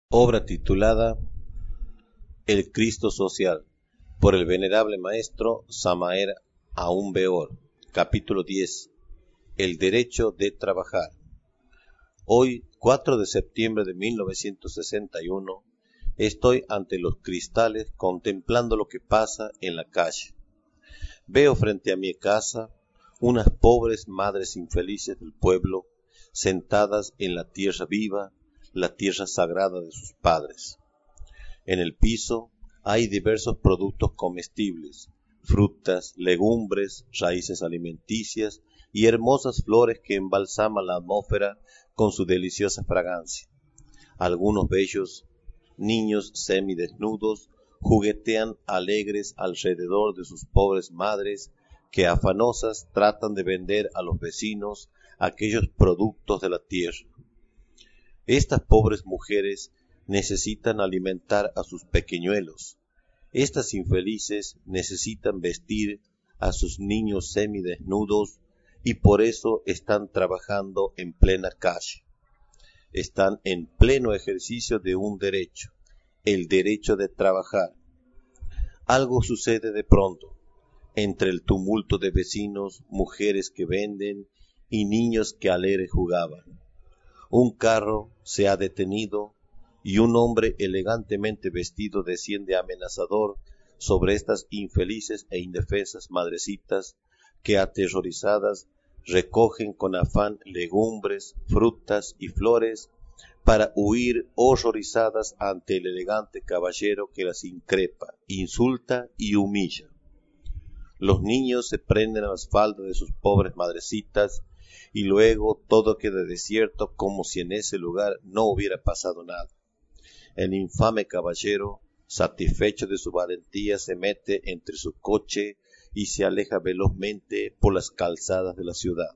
Obra titulada El Cristo Social, por el venerable maestro Samael Aun Weor. Capítulo 10. El derecho de trabajar. Hoy, 4 de septiembre de 1961, estoy ante los cristales contemplando lo que pasa en la calle. Veo frente a mi casa unas pobres madres infelices del pueblo, sentadas en la tierra viva, la tierra sagrada de sus padres. En el piso hay diversos productos comestibles, frutas, legumbres, raíces alimenticias y hermosas flores que embalsaman la atmósfera con su deliciosa fragancia. Algunos bellos niños semidesnudos juguetean alegres alrededor de sus pobres madres que afanosas tratan de vender a los vecinos aquellos productos de la tierra. Estas pobres mujeres necesitan alimentar a sus pequeñuelos. Estas infelices necesitan vestir a sus niños semidesnudos y por eso están trabajando en plena calle. Están en pleno ejercicio de un derecho, el derecho de trabajar. Algo sucede de pronto. Entre el tumulto de vecinos, mujeres que venden y niños que alegres jugaban. Un carro se ha detenido y un hombre elegantemente vestido desciende amenazador sobre estas infelices e indefensas madrecitas que aterrorizadas recogen con afán legumbres, frutas y flores para huir horrorizadas ante el elegante caballero que las increpa, insulta y humilla. Los niños se prenden a las faldas de sus pobres madrecitas y luego todo queda desierto como si en ese lugar no hubiera pasado nada. El infame caballero, satisfecho de su valentía, se mete entre su coche y se aleja velozmente por las calzadas de la ciudad.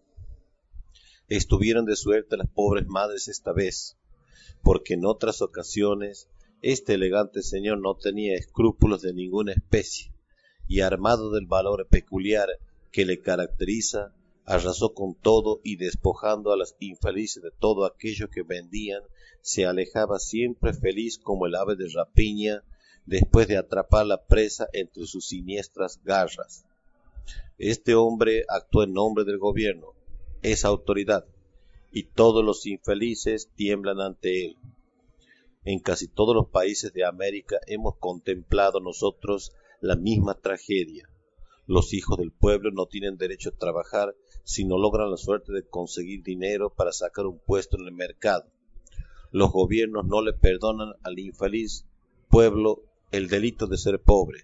Estuvieron de suerte las pobres madres esta vez, porque en otras ocasiones este elegante señor no tenía escrúpulos de ninguna especie, y armado del valor peculiar que le caracteriza, arrasó con todo y despojando a las infelices de todo aquello que vendían, se alejaba siempre feliz como el ave de rapiña después de atrapar la presa entre sus siniestras garras. Este hombre actuó en nombre del gobierno, es autoridad, y todos los infelices tiemblan ante él. En casi todos los países de América hemos contemplado nosotros la misma tragedia. Los hijos del pueblo no tienen derecho a trabajar si no logran la suerte de conseguir dinero para sacar un puesto en el mercado. Los gobiernos no le perdonan al infeliz pueblo el delito de ser pobre.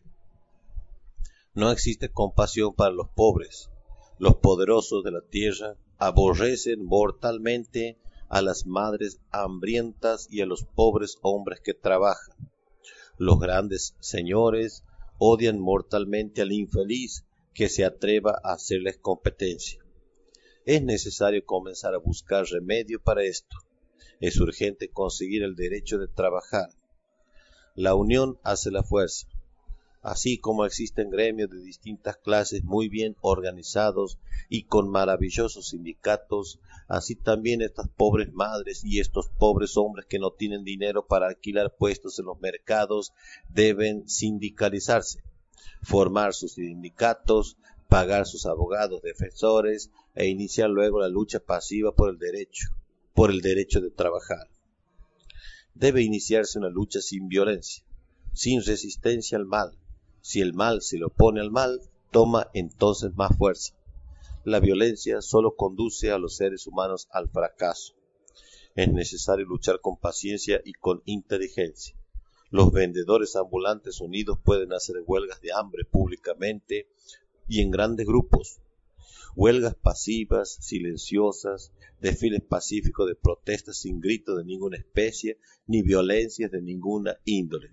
No existe compasión para los pobres. Los poderosos de la tierra aborrecen mortalmente a las madres hambrientas y a los pobres hombres que trabajan. Los grandes señores odian mortalmente al infeliz que se atreva a hacerles competencia. Es necesario comenzar a buscar remedio para esto. Es urgente conseguir el derecho de trabajar. La unión hace la fuerza. Así como existen gremios de distintas clases muy bien organizados y con maravillosos sindicatos, así también estas pobres madres y estos pobres hombres que no tienen dinero para alquilar puestos en los mercados deben sindicalizarse, formar sus sindicatos, pagar sus abogados defensores e iniciar luego la lucha pasiva por el derecho de trabajar. Debe iniciarse una lucha sin violencia, sin resistencia al mal. Si el mal se le opone al mal, toma entonces más fuerza. La violencia solo conduce a los seres humanos al fracaso. Es necesario luchar con paciencia y con inteligencia. Los vendedores ambulantes unidos pueden hacer huelgas de hambre públicamente y en grandes grupos. Huelgas pasivas, silenciosas, desfiles pacíficos de protestas sin grito de ninguna especie, ni violencias de ninguna índole.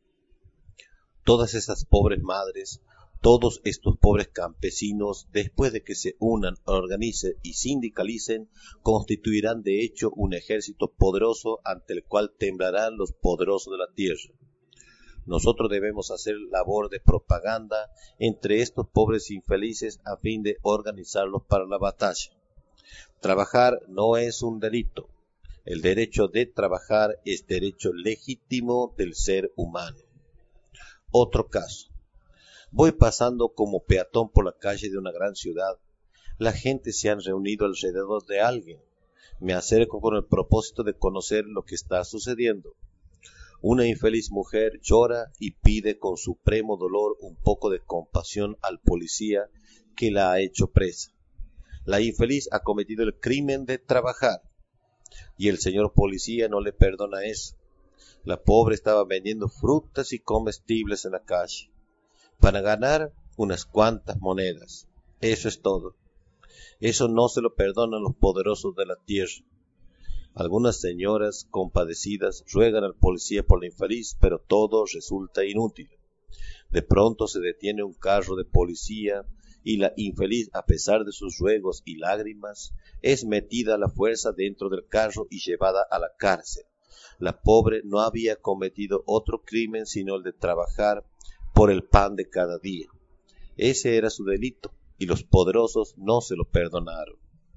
Todas esas pobres madres, todos estos pobres campesinos, después de que se unan, organicen y sindicalicen, constituirán de hecho un ejército poderoso ante el cual temblarán los poderosos de la tierra. Nosotros debemos hacer labor de propaganda entre estos pobres infelices a fin de organizarlos para la batalla. Trabajar no es un delito. El derecho de trabajar es derecho legítimo del ser humano. Otro caso. Voy pasando como peatón por la calle de una gran ciudad. La gente se han reunido alrededor de alguien. Me acerco con el propósito de conocer lo que está sucediendo. Una infeliz mujer llora y pide con supremo dolor un poco de compasión al policía que la ha hecho presa. La infeliz ha cometido el crimen de trabajar y el señor policía no le perdona eso. La pobre estaba vendiendo frutas y comestibles en la calle para ganar unas cuantas monedas. Eso es todo. Eso no se lo perdonan los poderosos de la tierra. Algunas señoras compadecidas ruegan al policía por la infeliz, pero todo resulta inútil. De pronto se detiene un carro de policía y la infeliz, a pesar de sus ruegos y lágrimas, es metida a la fuerza dentro del carro y llevada a la cárcel. La pobre no había cometido otro crimen sino el de trabajar por el pan de cada día. Ese era su delito y los poderosos no se lo perdonaron.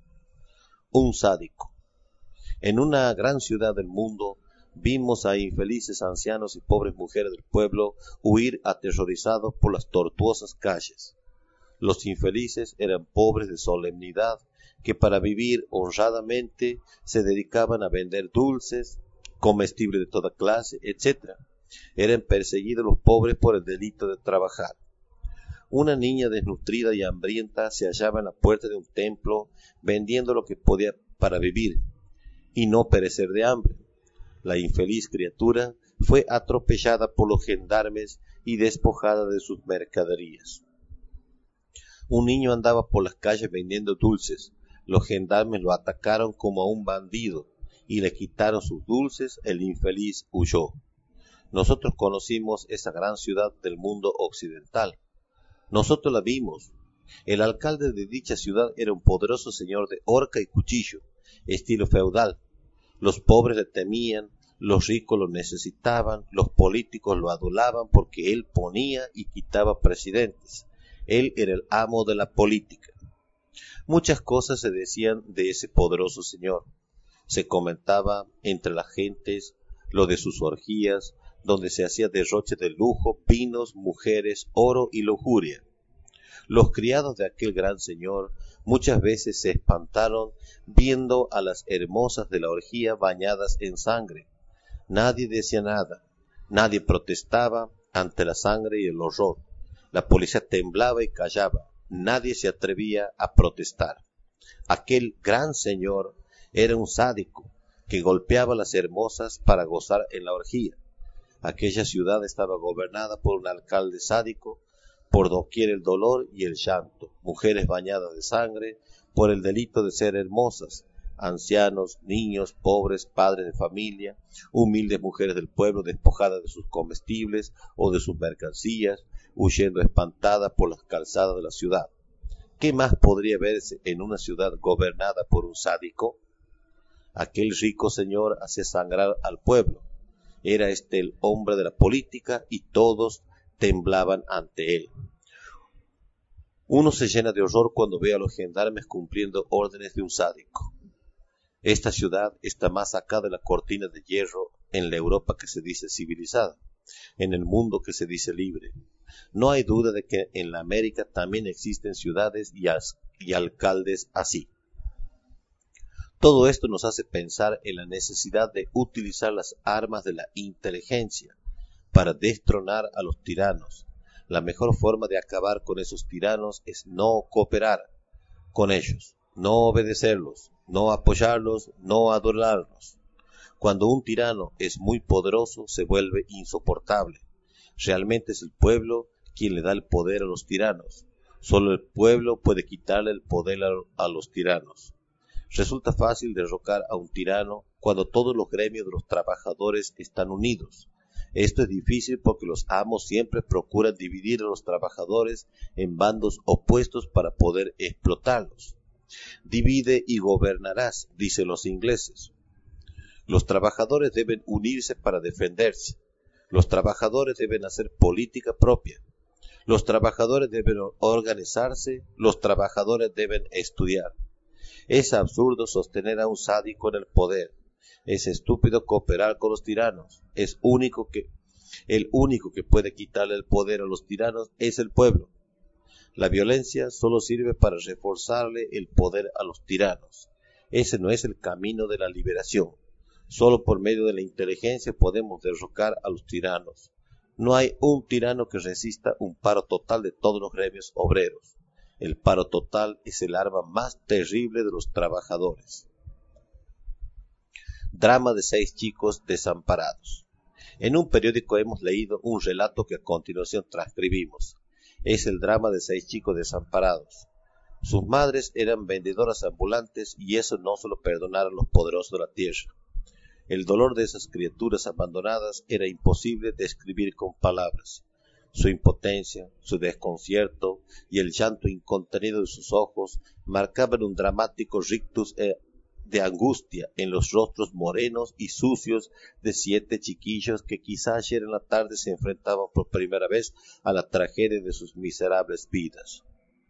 Un sádico. En una gran ciudad del mundo vimos a infelices ancianos y pobres mujeres del pueblo huir aterrorizados por las tortuosas calles. Los infelices eran pobres de solemnidad que para vivir honradamente se dedicaban a vender dulces, comestibles de toda clase, etc. Eran perseguidos los pobres por el delito de trabajar. Una niña desnutrida y hambrienta se hallaba en la puerta de un templo vendiendo lo que podía para vivir y no perecer de hambre. La infeliz criatura fue atropellada por los gendarmes y despojada de sus mercaderías. Un niño andaba por las calles vendiendo dulces. Los gendarmes lo atacaron como a un bandido y le quitaron sus dulces. El infeliz huyó. Nosotros conocimos esa gran ciudad del mundo occidental. Nosotros la vimos. El alcalde de dicha ciudad era un poderoso señor de horca y cuchillo, estilo feudal. Los pobres le temían, los ricos lo necesitaban, los políticos lo adulaban porque él ponía y quitaba presidentes. Él era el amo de la política. Muchas cosas se decían de ese poderoso señor. Se comentaba entre las gentes lo de sus orgías, donde se hacía derroche de lujo, vinos, mujeres, oro y lujuria. Los criados de aquel gran señor muchas veces se espantaron viendo a las hermosas de la orgía bañadas en sangre. Nadie decía nada, nadie protestaba ante la sangre y el horror. La policía temblaba y callaba, nadie se atrevía a protestar. Aquel gran señor era un sádico que golpeaba a las hermosas para gozar en la orgía. Aquella ciudad estaba gobernada por un alcalde sádico, por doquier el dolor y el llanto, mujeres bañadas de sangre por el delito de ser hermosas, ancianos, niños, pobres, padres de familia, humildes mujeres del pueblo despojadas de sus comestibles o de sus mercancías, huyendo espantadas por las calzadas de la ciudad. ¿Qué más podría verse en una ciudad gobernada por un sádico? Aquel rico señor hacía sangrar al pueblo. Era este el hombre de la política y todos temblaban ante él. Uno se llena de horror cuando ve a los gendarmes cumpliendo órdenes de un sádico. Esta ciudad está más acá de la cortina de hierro en la Europa que se dice civilizada, en el mundo que se dice libre. No hay duda de que en la América también existen ciudades y alcaldes así. Todo esto nos hace pensar en la necesidad de utilizar las armas de la inteligencia para destronar a los tiranos. La mejor forma de acabar con esos tiranos es no cooperar con ellos, no obedecerlos, no apoyarlos, no adorarlos. Cuando un tirano es muy poderoso, se vuelve insoportable. Realmente es el pueblo quien le da el poder a los tiranos. Solo el pueblo puede quitarle el poder a los tiranos. Resulta fácil derrocar a un tirano cuando todos los gremios de los trabajadores están unidos. Esto es difícil porque los amos siempre procuran dividir a los trabajadores en bandos opuestos para poder explotarlos. Divide y gobernarás, dicen los ingleses. Los trabajadores deben unirse para defenderse. Los trabajadores deben hacer política propia. Los trabajadores deben organizarse. Los trabajadores deben estudiar. Es absurdo sostener a un sádico en el poder. Es estúpido cooperar con los tiranos. El único que puede quitarle el poder a los tiranos es el pueblo. La violencia solo sirve para reforzarle el poder a los tiranos. Ese no es el camino de la liberación. Solo por medio de la inteligencia podemos derrocar a los tiranos. No hay un tirano que resista un paro total de todos los gremios obreros. El paro total es el arma más terrible de los trabajadores. Drama de 6 chicos desamparados. En un periódico hemos leído un relato que a continuación transcribimos. Es el drama de 6 chicos desamparados. Sus madres eran vendedoras ambulantes y eso no se lo perdonaron los poderosos de la tierra. El dolor de esas criaturas abandonadas era imposible describir con palabras. Su impotencia, su desconcierto y el llanto incontenido de sus ojos marcaban un dramático rictus de angustia en los rostros morenos y sucios de 7 chiquillos que quizá ayer en la tarde se enfrentaban por primera vez a la tragedia de sus miserables vidas.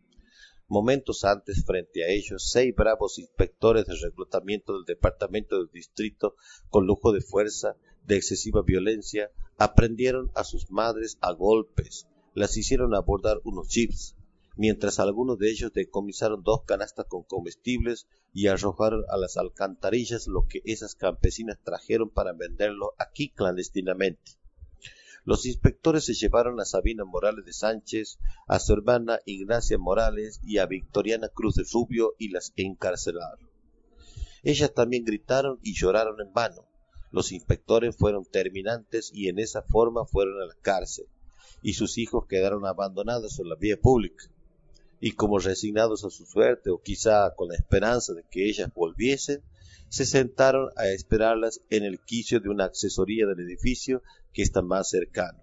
Momentos antes, frente a ellos, 6 bravos inspectores de reclutamiento del departamento del distrito, con lujo de fuerza, de excesiva violencia, aprendieron a sus madres a golpes, las hicieron abordar unos jeeps, mientras algunos de ellos decomisaron 2 canastas con comestibles y arrojaron a las alcantarillas lo que esas campesinas trajeron para venderlo aquí clandestinamente. Los inspectores se llevaron a Sabina Morales de Sánchez, a su hermana Ignacia Morales y a Victoriana Cruz de Rubio y las encarcelaron. Ellas también gritaron y lloraron en vano. Los inspectores fueron terminantes y en esa forma fueron a la cárcel, y sus hijos quedaron abandonados en la vía pública. Y como resignados a su suerte, o quizá con la esperanza de que ellas volviesen, se sentaron a esperarlas en el quicio de una accesoría del edificio que está más cercano.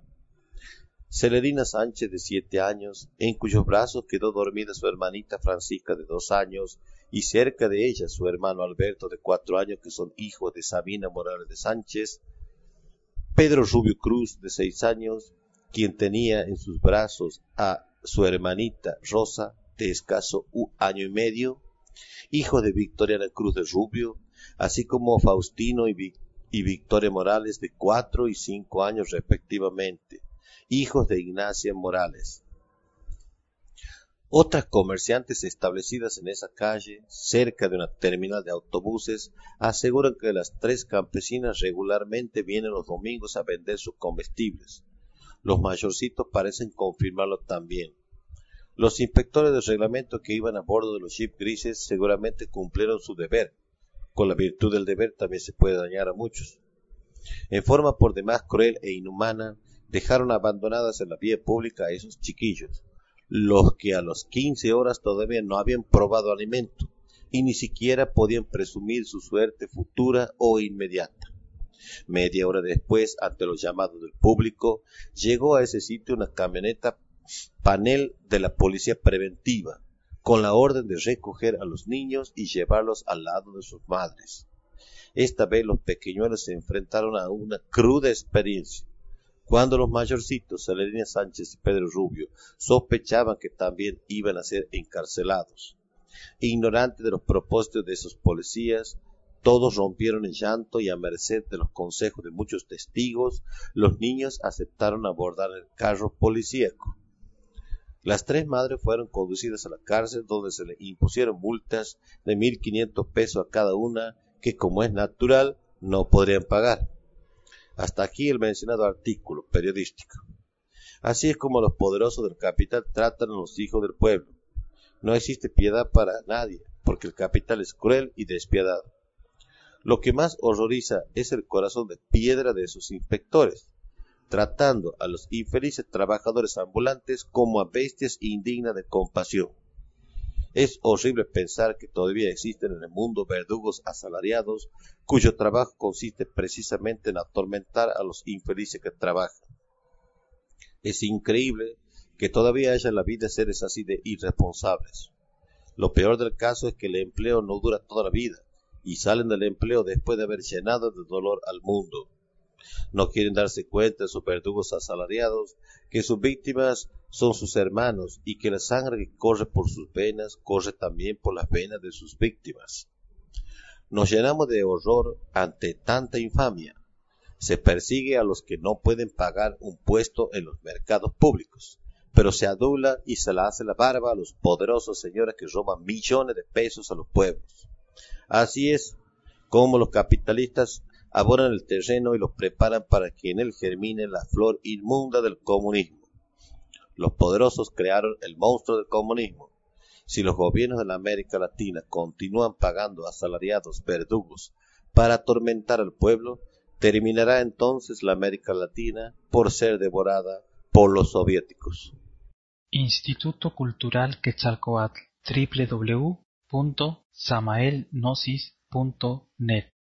Celerina Sánchez, de 7 años, en cuyos brazos quedó dormida su hermanita Francisca, de 2 años, y cerca de ella su hermano Alberto, de 4 años, que son hijos de Sabina Morales de Sánchez, Pedro Rubio Cruz, de 6 años, quien tenía en sus brazos a su hermanita Rosa, de escaso año y medio, hijo de Victoriana Cruz de Rubio, así como Faustino y Victoria Morales, de 4 y 5 años respectivamente, hijos de Ignacia Morales. Otras comerciantes establecidas en esa calle, cerca de una terminal de autobuses, aseguran que las 3 campesinas regularmente vienen los domingos a vender sus comestibles. Los mayorcitos parecen confirmarlo también. Los inspectores de reglamento que iban a bordo de los jeeps grises seguramente cumplieron su deber. Con la virtud del deber también se puede dañar a muchos. En forma por demás cruel e inhumana, dejaron abandonadas en la vía pública a esos chiquillos, los que a las 15 horas todavía no habían probado alimento y ni siquiera podían presumir su suerte futura o inmediata. Media hora después, ante los llamados del público, llegó a ese sitio una camioneta panel de la policía preventiva, con la orden de recoger a los niños y llevarlos al lado de sus madres. Esta vez los pequeñuelos se enfrentaron a una cruda experiencia. Cuando los mayorcitos, Celerina Sánchez y Pedro Rubio, sospechaban que también iban a ser encarcelados, ignorantes de los propósitos de esos policías, todos rompieron en llanto y a merced de los consejos de muchos testigos, los niños aceptaron abordar el carro policíaco. Las 3 madres fueron conducidas a la cárcel, donde se les impusieron multas de 1.500 pesos a cada una, que como es natural, no podrían pagar. Hasta aquí el mencionado artículo periodístico. Así es como los poderosos del capital tratan a los hijos del pueblo. No existe piedad para nadie, porque el capital es cruel y despiadado. Lo que más horroriza es el corazón de piedra de sus inspectores, tratando a los infelices trabajadores ambulantes como a bestias indignas de compasión. Es horrible pensar que todavía existen en el mundo verdugos asalariados cuyo trabajo consiste precisamente en atormentar a los infelices que trabajan. Es increíble que todavía haya en la vida seres así de irresponsables. Lo peor del caso es que el empleo no dura toda la vida y salen del empleo después de haber llenado de dolor al mundo. No quieren darse cuenta, sus verdugos asalariados, que sus víctimas son sus hermanos y que la sangre que corre por sus venas corre también por las venas de sus víctimas. Nos llenamos de horror ante tanta infamia. Se persigue a los que no pueden pagar un puesto en los mercados públicos, pero se adula y se la hace la barba a los poderosos señores que roban millones de pesos a los pueblos. Así es como los capitalistas abonan el terreno y los preparan para que en él germine la flor inmunda del comunismo. Los poderosos crearon el monstruo del comunismo. Si los gobiernos de la América Latina continúan pagando a asalariados verdugos para atormentar al pueblo, terminará entonces la América Latina por ser devorada por los soviéticos. Instituto Cultural Quetzalcóatl, www.samaelgnosis.net